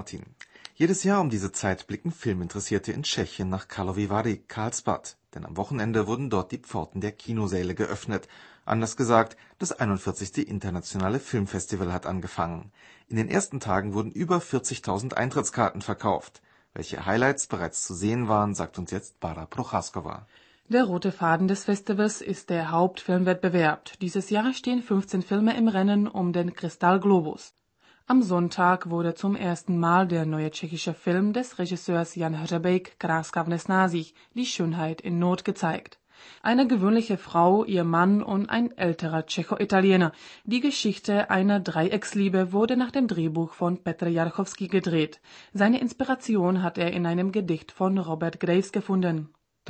Martin. Jedes Jahr um diese Zeit blicken Filminteressierte in Tschechien nach Karlovy Vary, Karlsbad. Denn am Wochenende wurden dort die Pforten der Kinosäle geöffnet. Anders gesagt, das 41. Internationale Filmfestival hat angefangen. In den ersten Tagen wurden über 40.000 Eintrittskarten verkauft. Welche Highlights bereits zu sehen waren, sagt uns jetzt Bára Procházková. Der rote Faden des Festivals ist der Hauptfilmwettbewerb. Dieses Jahr stehen 15 Filme im Rennen um den Kristall Globus. Am Sonntag wurde zum ersten Mal der neue tschechische Film des Regisseurs Jan Hřebejk Kráska v nesnázích, Die Schönheit in Not, gezeigt. Eine gewöhnliche Frau, ihr Mann und ein älterer Tschecho-Italiener. Die Geschichte einer Dreiecksliebe wurde nach dem Drehbuch von Petr Jarchowski gedreht. Seine Inspiration hat er in einem Gedicht von Robert Graves gefunden.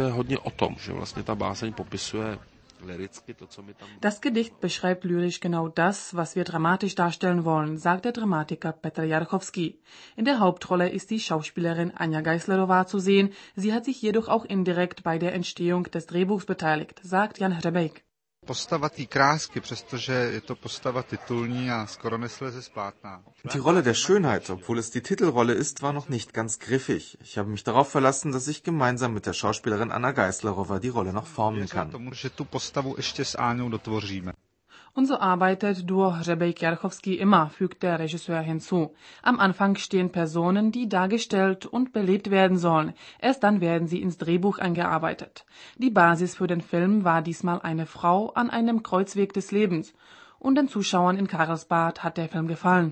Das Gedicht beschreibt lyrisch genau das, was wir dramatisch darstellen wollen, sagt der Dramatiker Petr Jarchowski. In der Hauptrolle ist die Schauspielerin Anja Geislerová zu sehen, sie hat sich jedoch auch indirekt bei der Entstehung des Drehbuchs beteiligt, sagt Jan Hřebejk. Postava té Krásky, přestože je to postava titulní a skoro nesleze z plátna. Die Rolle der Schönheit, obwohl es die Titelrolle ist, war noch nicht ganz griffig. Ich habe mich darauf verlassen, dass ich gemeinsam mit der Schauspielerin Anna Geislerová die Rolle noch formen kann. Und so arbeitet Duo Hřebejk-Jarchowski immer, fügt der Regisseur hinzu. Am Anfang stehen Personen, die dargestellt und belebt werden sollen. Erst dann werden sie ins Drehbuch eingearbeitet. Die Basis für den Film war diesmal eine Frau an einem Kreuzweg des Lebens. Und den Zuschauern in Karlsbad hat der Film gefallen.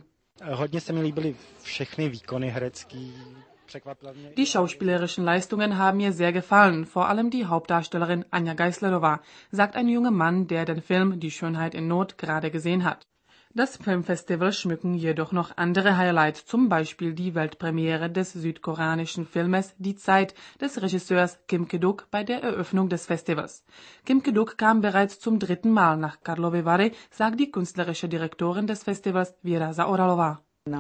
Die schauspielerischen Leistungen haben mir sehr gefallen, vor allem die Hauptdarstellerin Anja Geislerová, sagt ein junger Mann, der den Film Die Schönheit in Not gerade gesehen hat. Das Filmfestival schmücken jedoch noch andere Highlights, zum Beispiel die Weltpremiere des südkoreanischen Filmes Die Zeit des Regisseurs Kim Ki-duk bei der Eröffnung des Festivals. Kim Ki-duk kam bereits zum 3. Mal nach Karlovy Vary, sagt die künstlerische Direktorin des Festivals Věra Zaoralová.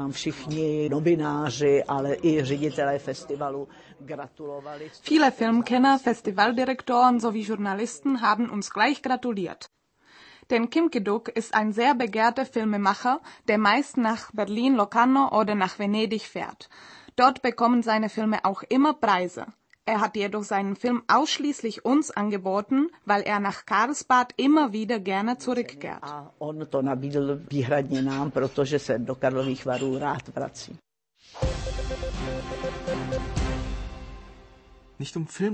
Viele Filmkenner, Festivaldirektoren sowie Journalisten haben uns gleich gratuliert. Denn Kim Ki-duk ist ein sehr begehrter Filmemacher, der meist nach Berlin, Locarno oder nach Venedig fährt. Dort bekommen seine Filme auch immer Preise. Er hat jedoch seinen Film ausschließlich uns angeboten, weil er nach Karlsbad immer wieder gerne zurückkehrt. Nicht um Film